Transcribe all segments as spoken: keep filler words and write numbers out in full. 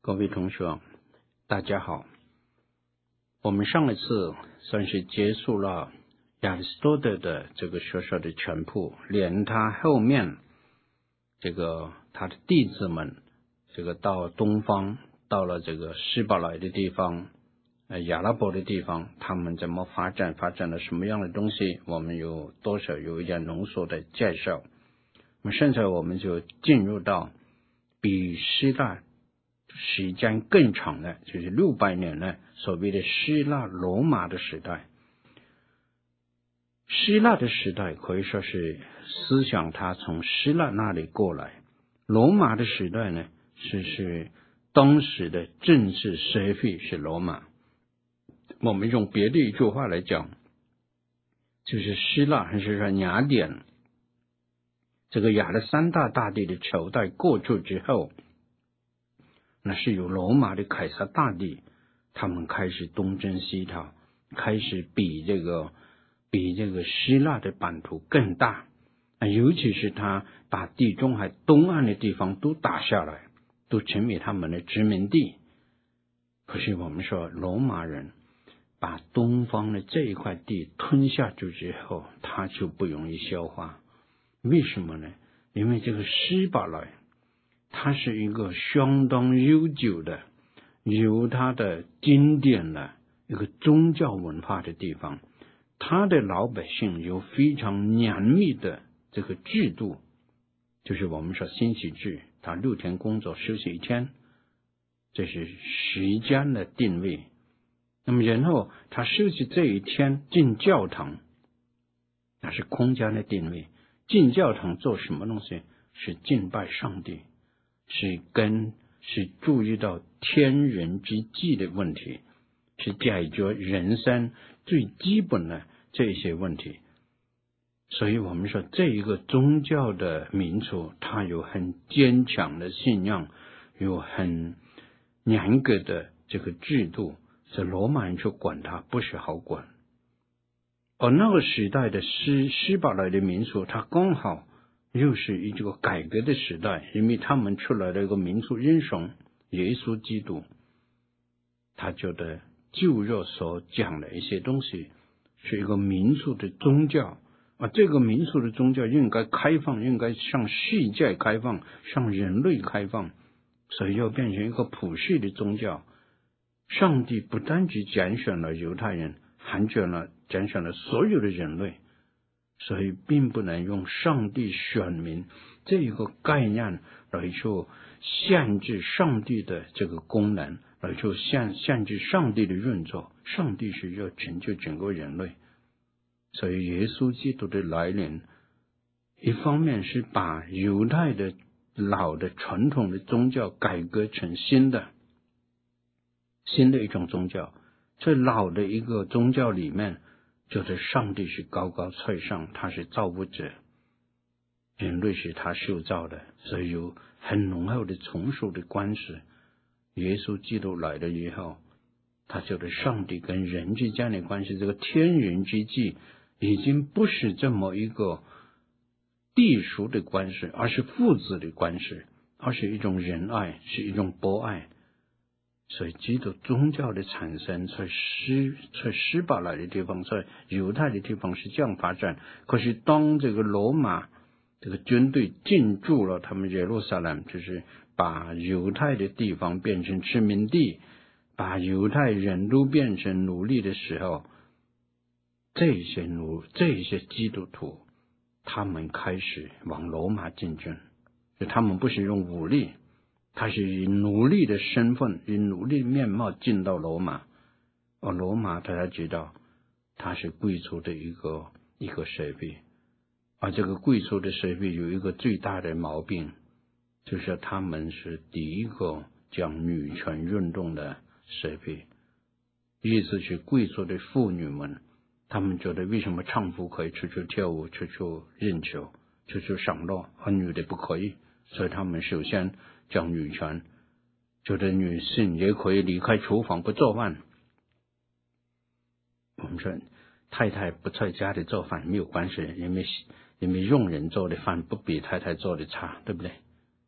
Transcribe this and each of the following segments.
各位同学，大家好。我们上一次算是结束了亚里士多德的这个学说的全部，连他后面这个他的弟子们，这个到东方，到了这个希伯来的地方，呃，亚拉伯的地方，他们怎么发展，发展了什么样的东西，我们有多少有一点浓缩的介绍。那么现在我们就进入到比希腊时间更长的，就是六百年的所谓的希腊罗马的时代。希腊的时代可以说是思想它从希腊那里过来，罗马的时代呢是是当时的政治社会是罗马。我们用别的一句话来讲，就是希腊还是说雅典，这个亚历山大大帝的朝代过去之后，那是由罗马的凯撒大帝他们开始东征西讨，开始比这个比这个希腊的版图更大，尤其是他把地中海东岸的地方都打下来，都成为他们的殖民地。可是我们说罗马人把东方的这一块地吞下去之后，他就不容易消化。为什么呢？因为这个希伯来它是一个相当悠久的有它的经典的一个宗教文化的地方，它的老百姓有非常严密的这个制度，就是我们说星期制，他六天工作休息一天，这是时间的定位。那么然后他休息这一天进教堂，那是空间的定位。进教堂做什么东西？是敬拜上帝，是跟是注意到天人之际的问题，是解决人生最基本的这些问题。所以我们说这一个宗教的民族，它有很坚强的信仰，有很严格的这个制度，所以罗马人去管它不是好管。而那个时代的希希伯来的民族，它刚好又是一个改革的时代，因为他们出来的一个民族认同耶稣基督，他觉得旧约所讲的一些东西是一个民族的宗教，而这个民族的宗教应该开放，应该向世界开放，向人类开放，所以要变成一个普世的宗教。上帝不单只拣选了犹太人，还拣了拣选了所有的人类，所以并不能用上帝选民这一个概念来去限制上帝的这个功能，来去限限制上帝的运作。上帝是要拯救整个人类，所以耶稣基督的来临，一方面是把犹太的老的传统的宗教改革成新的新的一种宗教。这老的一个宗教里面，就是上帝是高高在上，他是造物者，人类是他受造的，所以有很浓厚的从属的关系。耶稣基督来了以后，他就是上帝跟人之间的关系，这个天人之际已经不是这么一个地属的关系，而是父子的关系，而是一种仁爱，是一种博爱。所以基督宗教的产生在希在希伯来的地方，在犹太的地方是这样发展。可是当这个罗马这个军队进驻了他们耶路撒冷，就是把犹太的地方变成殖民地，把犹太人都变成奴隶的时候，这些奴这些基督徒他们开始往罗马进军，就他们不是用武力，他是以奴隶的身份，以奴隶面貌进到罗马。而罗马大家知道，他是贵族的一个一个社会，而这个贵族的社会有一个最大的毛病，就是他们是第一个讲女权运动的社会。意思是贵族的妇女们，他们觉得为什么丈夫可以出去跳舞，出去应酬，出去享乐，而女的不可以？所以他们首先讲女权，觉得女性也可以离开厨房不做饭。我们说太太不在家里做饭没有关系，因为因为佣人做的饭不比太太做的差，对不对？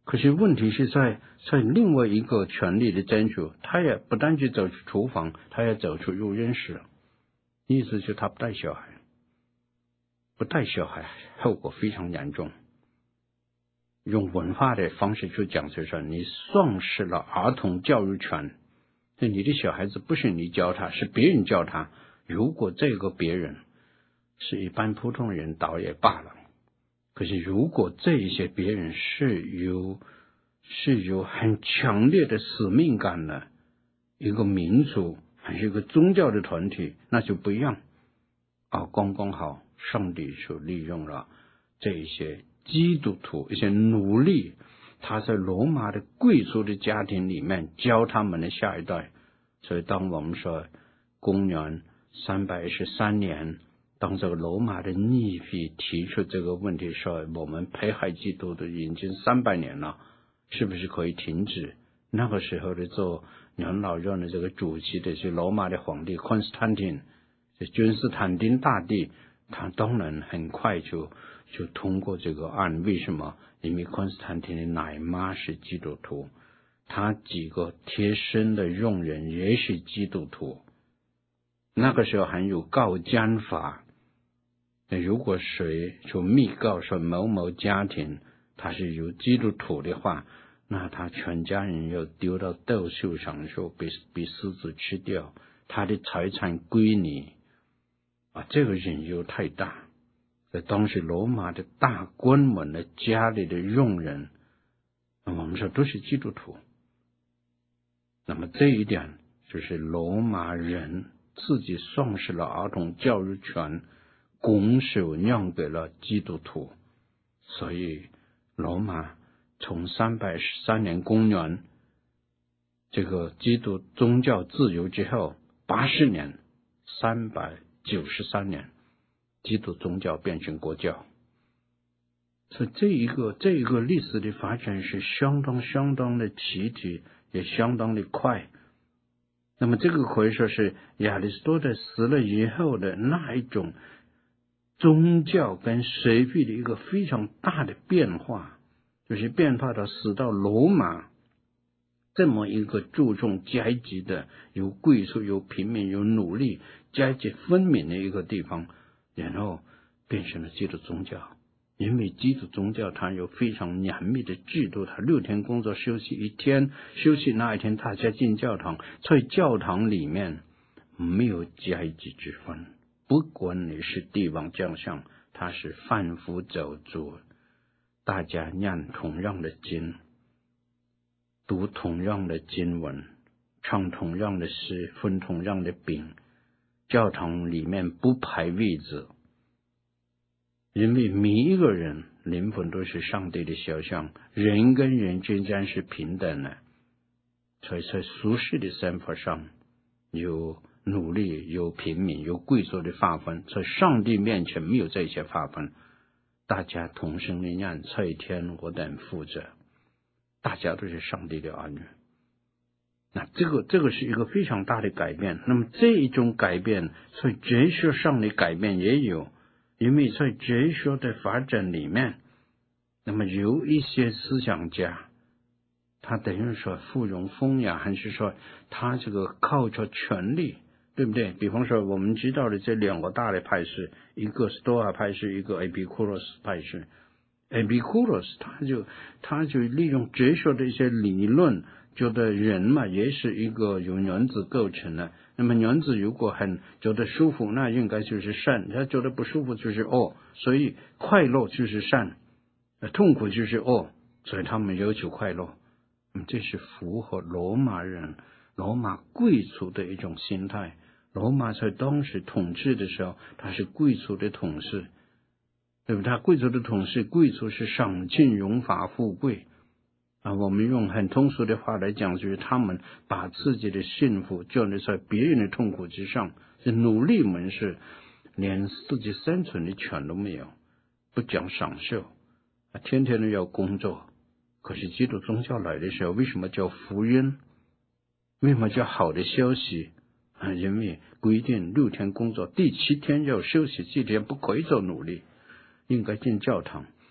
可是问题是在在另外一个权力的争取，他也不单去走出厨房，他也走出入院室，意思就是他不带小孩，不带小孩后果非常严重。用文化的方式去讲，就是说你丧失了儿童教育权，那你的小孩子不是你教他，是别人教他。如果这个别人是一般普通人倒也罢了，可是如果这一些别人是有是有很强烈的使命感的一个民族，还是一个宗教的团体，那就不一样啊。刚刚好上帝就利用了这一些基督徒一些奴隶，他在罗马的贵族的家庭里面教他们的下一代。所以当我们说公元三百一十三年，当这个罗马的逆妃提出这个问题说，我们迫害基督都已经三百年了，是不是可以停止？那个时候的做元老院的这个主席的是罗马的皇帝 Constantine， 是君士坦丁大帝，他当然很快就就通过这个案。为什么？因为昆斯坦丁的奶妈是基督徒，他几个贴身的佣人也是基督徒。那个时候还有告奸法，如果谁就密告说某某家庭他是有基督徒的话，那他全家人要丢到斗兽场说被被狮子吃掉，他的财产归你啊！这个引诱太大。在当时罗马的大官们的家里的佣人，我们说都是基督徒。那么这一点就是罗马人自己丧失了儿童教育权，拱手让给了基督徒。所以罗马从三百十三年公元这个基督宗教自由之后，八十年三百九十三年基督宗教变成国教。所以这一个这一个历史的发展是相当相当的奇体，也相当的快。那么这个可以说是亚里士多德死了以后的那一种宗教跟社会的一个非常大的变化，就是变化到使到罗马这么一个注重阶级的，有贵族有平民有奴隶，阶级分明的一个地方，然后变成了基督宗教。因为基督宗教它有非常严密的制度，它六天工作休息一天，休息那一天大家进教堂，在教堂里面没有阶级之分，不管你是帝王将相，他是贩夫走卒，大家念同样的经，读同样的经文，唱同样的诗，分同样的饼，教堂里面不排位置。因为每一个人灵魂都是上帝的肖像，人跟人之间是平等的，所以在俗世的生活上有奴隶有平民有贵族的划分，在上帝面前没有这些划分，大家同生一念，在天我等父者，大家都是上帝的儿女。那这个这个是一个非常大的改变。那么这一种改变在哲学上的改变也有，因为在哲学的发展里面，那么有一些思想家，他等于说附庸风雅，还是说他这个靠着权力，对不对？比方说我们知道的这两个大的派系，一个是多亚派系，一个 Epicurus 派系。Epicurus 他就他就利用哲学的一些理论，觉得人嘛也是一个由原子构成的，那么原子如果很觉得舒服，那应该就是善，他觉得不舒服就是恶，所以快乐就是善，痛苦就是恶，所以他们要求快乐。嗯，这是符合罗马人罗马贵族的一种心态。罗马在当时统治的时候，他是贵族的统治，对不对？他贵族的统治，贵族是赏尽荣华富贵啊，我们用很通俗的话来讲，就是他们把自己的幸福建立在别人的痛苦之上，是奴隶们是连自己生存的权都没有，不讲享受啊，天天都要工作。可是基督宗教来的时候，为什么叫福音？为什么叫好的消息啊？因为规定六天工作，第七天要休息，七天不可以做奴隶，应该进教堂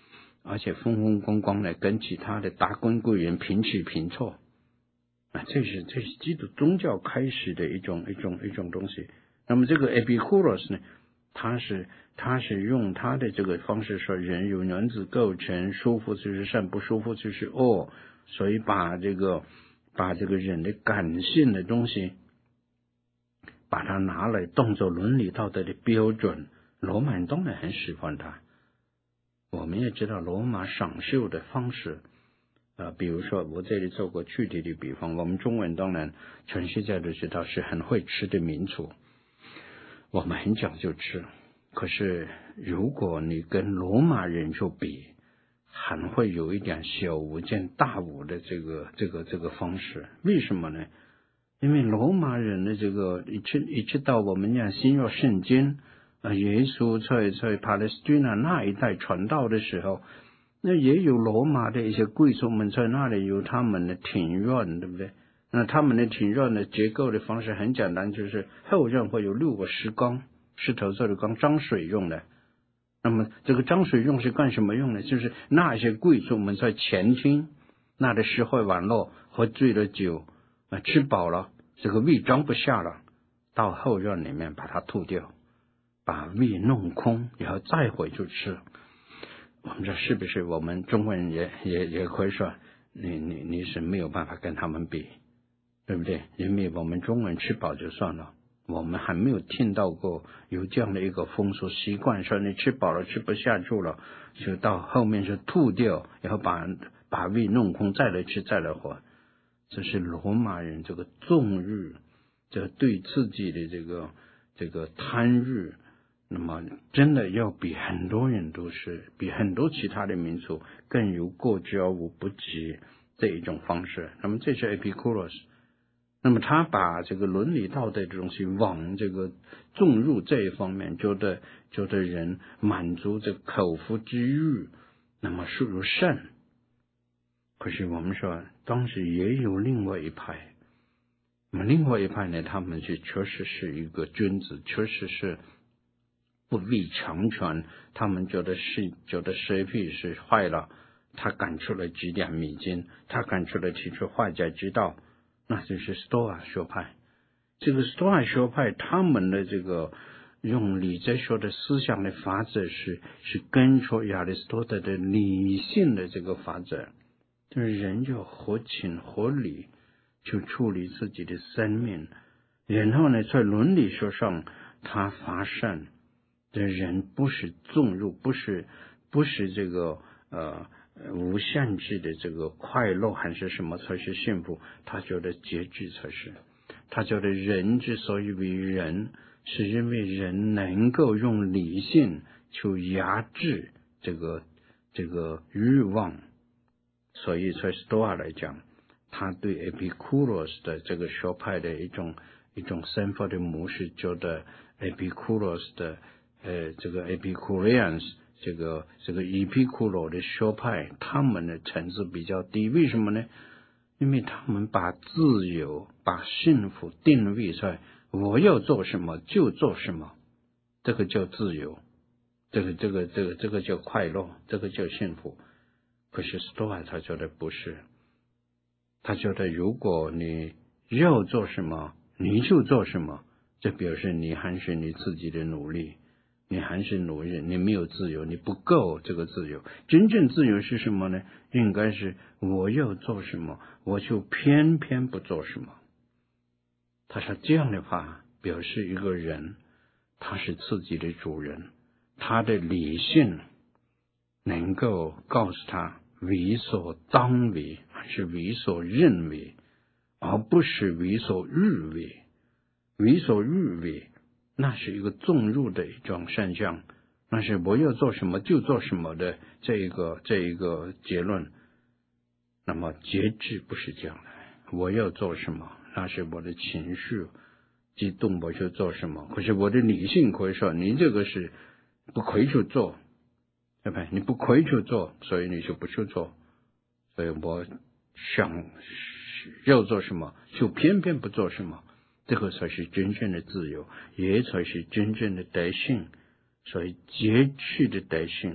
而且风风光光的跟其他的达官贵人平起平坐啊，这是这是基督宗教开始的一种一种一种东西。那么这个 Epicurus 呢，他是他是用他的这个方式说，人由原子构成，舒服就是善，不舒服就是恶，所以把这个把这个人的感性的东西，把它拿来当作伦理道德的标准。罗马人当然很喜欢它。我们也知道罗马赏秀的方式，呃，比如说我这里做过具体的比方，我们中文当然全世界都知道是很会吃的民族，我们很讲究吃。可是如果你跟罗马人就比，还会有一点小巫见大巫的这个这个这个方式。为什么呢？因为罗马人的这个一直一直到我们讲新约圣经啊，耶稣在在巴勒斯坦那一带传道的时候，那也有罗马的一些贵族们在那里有他们的庭院，对不对？那他们的庭院的结构的方式很简单，就是后院会有六个石缸，石头做的缸，装水用的。那么这个装水用是干什么用呢？就是那些贵族们在前厅那里吃喝玩乐，喝醉了酒啊，吃饱了，这个胃装不下了，到后院里面把它吐掉，把胃弄空，然后再回去吃。我们说是不是？我们中国人也也也会说，你你你是没有办法跟他们比，对不对？因为我们中国人吃饱就算了，我们还没有听到过有这样的一个风俗习惯，说你吃饱了吃不下去了，就到后面是吐掉，然后把把胃弄空，再来吃再来喝。这是罗马人这个纵欲，这对自己的这个这个贪欲，那么真的要比很多人都是比很多其他的民族更有过之而无不及这一种方式。那么这是 Epicurus， 那么他把这个伦理道德的东西往这个纵入这一方面，觉得觉得人满足这口腹之欲，那么属于善。可是我们说当时也有另外一派，那么另外一派呢，他们是确实是一个君子，确实是不畏强权，他们觉得是觉得社会是坏了，他敢出来指点迷津，他敢出来提出化解之道，那就是斯多亚学派。这个斯多亚学派他们的这个用理哲学的思想的法则是是跟着亚里士多德的理性的这个法则，就是人要合情合理去处理自己的生命，然后呢在伦理学上他发善，这人不是纵入，不是不是这个呃无限制的这个快乐还是什么才是幸福，他觉得节制才是。他觉得人之所以为人，是因为人能够用理性去压制这个这个欲望。所以在斯多亚来讲，他对 Epicurus 的这个学派的一种一种生活的模式，觉得 Epicurus 的呃这个 Epicureans 这个这个 Epicuro 的学派，他们的层次比较低。为什么呢？因为他们把自由把幸福定位在我要做什么就做什么，这个叫自由，这个这个这个这个叫快乐，这个叫幸福。可是斯多亚他觉得不是，他觉得如果你要做什么你就做什么，这表示你还是你自己的努力，你还是奴人，你没有自由，你不够这个自由。真正自由是什么呢？应该是我要做什么我就偏偏不做什么。他说这样的话表示一个人他是自己的主人，他的理性能够告诉他为所当为还是为所认为，而不是为所欲为。为所欲为那是一个纵入的一种现象，那是我要做什么就做什么的这一个这一个结论。那么节制不是这样的，我要做什么那是我的情绪激动我就做什么，可是我的理性可以说你这个是不可以去做，对不对？你不可以去做，所以你就不去做，所以我想要做什么就偏偏不做什么，这个才是真正的自由，也才是真正的德性。所以节制的德性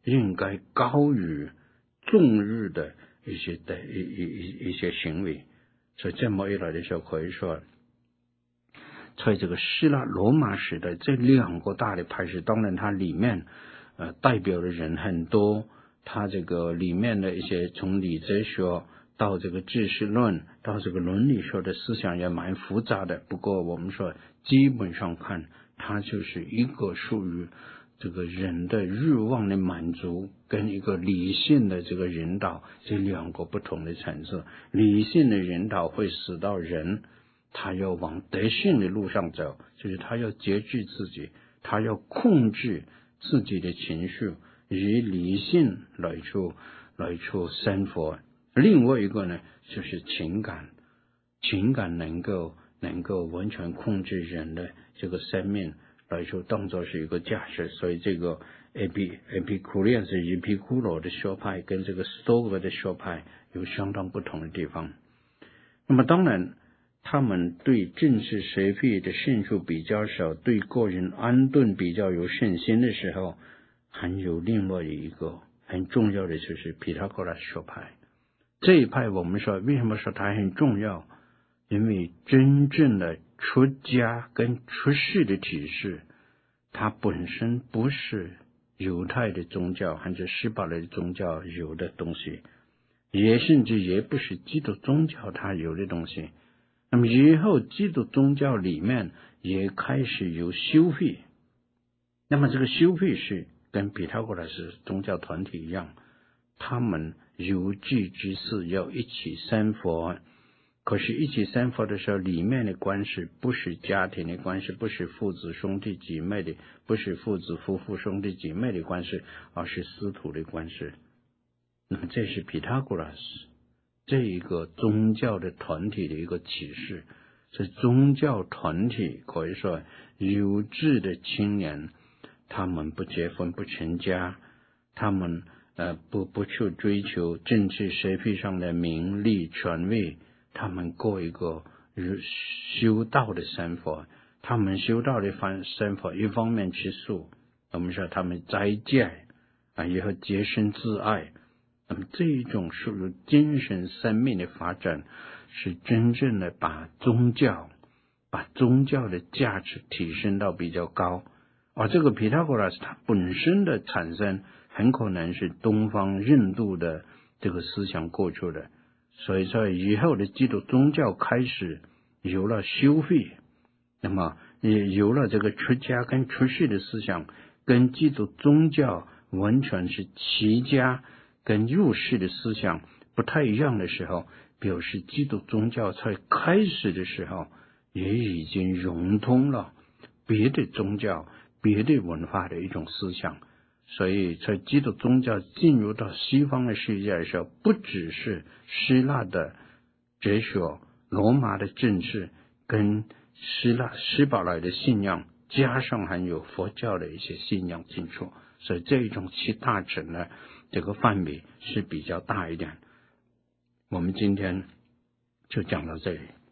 应该高于众日的一些的一一一一些行为。所以这么一来的时候，可以说在这个希腊罗马时代这两个大的派系，当然它里面呃代表的人很多，它这个里面的一些从理哲学到这个知识论到这个伦理学的思想也蛮复杂的。不过我们说基本上看，它就是一个属于这个人的欲望的满足跟一个理性的这个引导，这两个不同的层次。理性的引导会使到人他要往德性的路上走，就是他要节制自己，他要控制自己的情绪，以理性来去来去生活。另外一个呢，就是情感，情感能够能够完全控制人的这个生命，来说当作是一个价值。所以这个 Epi Epicurean 是伊皮库罗的学派跟这个斯多葛的学派有相当不同的地方。那么当然他们对政治社会的兴趣比较少，对个人安顿比较有信心的时候，还有另外一个很重要的就是毕达哥拉斯学派。这一派我们说为什么说它很重要，因为真正的出家跟出世的体系，它本身不是犹太的宗教或者希伯来的宗教有的东西，也甚至也不是基督宗教它有的东西。那么以后基督宗教里面也开始有修会，那么这个修会是跟毕达哥拉斯宗教团体一样，他们有志之士要一起生活，可是一起生活的时候，里面的关系不是家庭的关系，不是父子兄弟姐妹的，不是父子夫妇兄弟姐妹的关系，而是师徒的关系。那么这是毕达哥拉斯这一个宗教的团体的一个启示。所以宗教团体可以说有志的青年，他们不结婚不成家，他们呃不不去追求政治社会上的名利权位，他们过一个修道的生活。他们修道的生活一方面吃素，我们说他们斋戒啊，也和洁身自爱。那么这一种属于精神生命的发展，是真正的把宗教把宗教的价值提升到比较高。而这个毕达哥拉斯它本身的产生很可能是东方印度的这个思想过去的，所以说以后的基督宗教开始有了修会，那么也有了这个出家跟出世的思想，跟基督宗教完全是齐家跟入世的思想不太一样的时候，表示基督宗教在开始的时候也已经融通了别的宗教别的文化的一种思想。所以在基督宗教进入到西方的世界的时候，不只是希腊的哲学、罗马的政治跟希腊希伯来的信仰，加上还有佛教的一些信仰进出，所以这一种七大者呢，这个范围是比较大一点。我们今天就讲到这里。